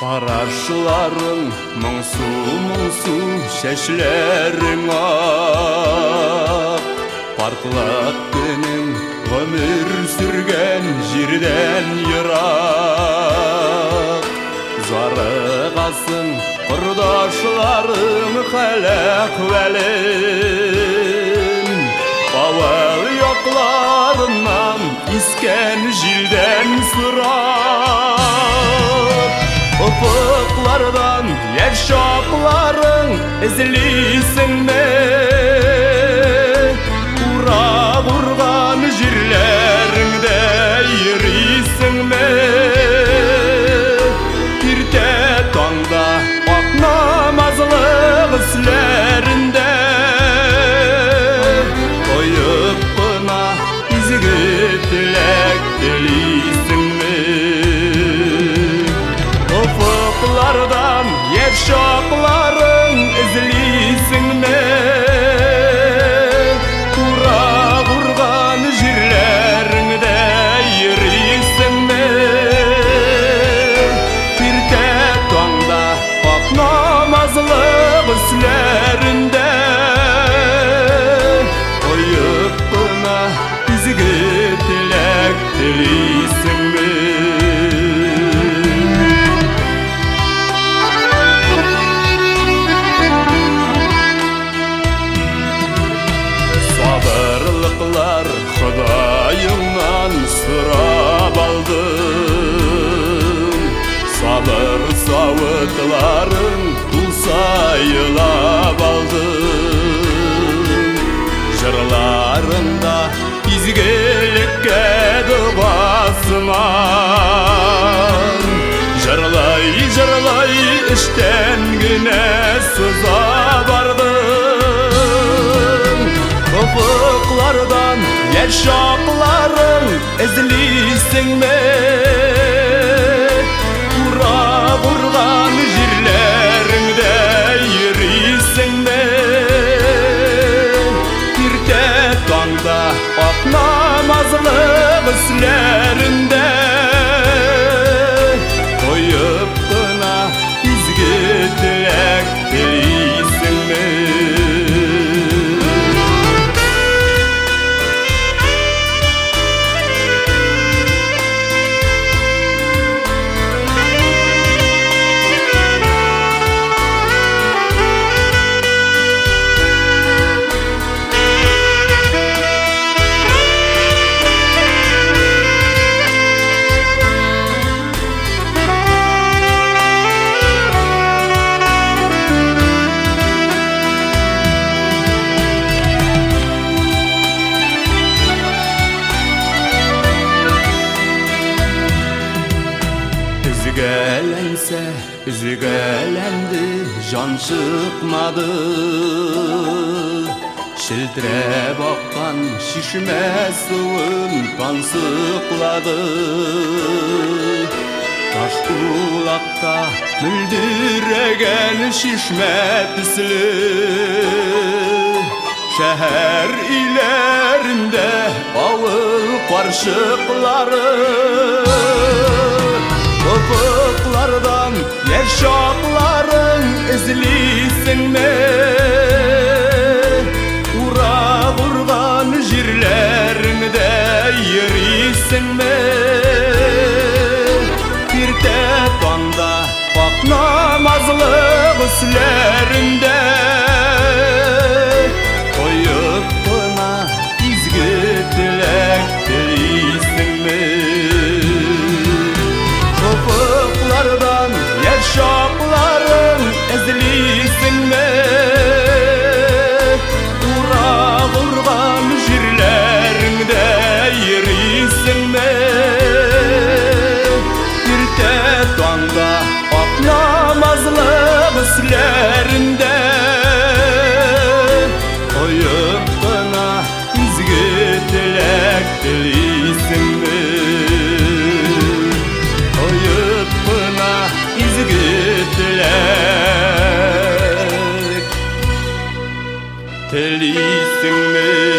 Карашларың моңсу шәчләрең ак, партлап көнең гомер сүргән җирдән ерак. Зарыгасың кордашларың хәл-әхвәлен, авыл якларыннан искән җилдән сорап. Ufuklardan yer şaplarың izlисіңме? Урап урган җирләреңдә йөрисеңме? Иртә таңда ак намазлык өсләрендә коеп кына изге теләк телисеңме? Ufuklardan yer şaplarың izlисіңме? Урап урган җирләреңдә йөрисеңме? Иртә таңда ак намазлык өсләрендә коеп кына изге теләк телисеңме? Худайыңнан сұрап алдым, сабыр сауытларың тулса елап алдым. Жырларында изгелеккә дуасыман, жырлай іштен генә сыза бардым. Ufuklardan yer şaplarың izlисіңме? Урап урган җирләреңдә йөрисеңме? Иртә таңда ак намазлык өсләрендә коеп кына изге теләк телисеңме? Üzgələndi, can çıkmadı, şiltirəb akkan şişmə suyun kan sıkladı. Taş kulakta müldüregen şişmə tüslü, şəhər ilərində avıl qarşıqları. Ufuklardan yer şaplarың izlисіңме? Урап урган җирләреңдә йөрисеңме? Иртә таңда ак намазлык өсләрендә коеп кына изге теләк телисеңме? Ufuklardan yer şaplarың izlисіңме? Урап урган җирләреңдә йөрисеңме? Иртә таңда ак намазлык өсләрендә коеп кына изге теләк телисеңме? Izgi tilak telисіңме?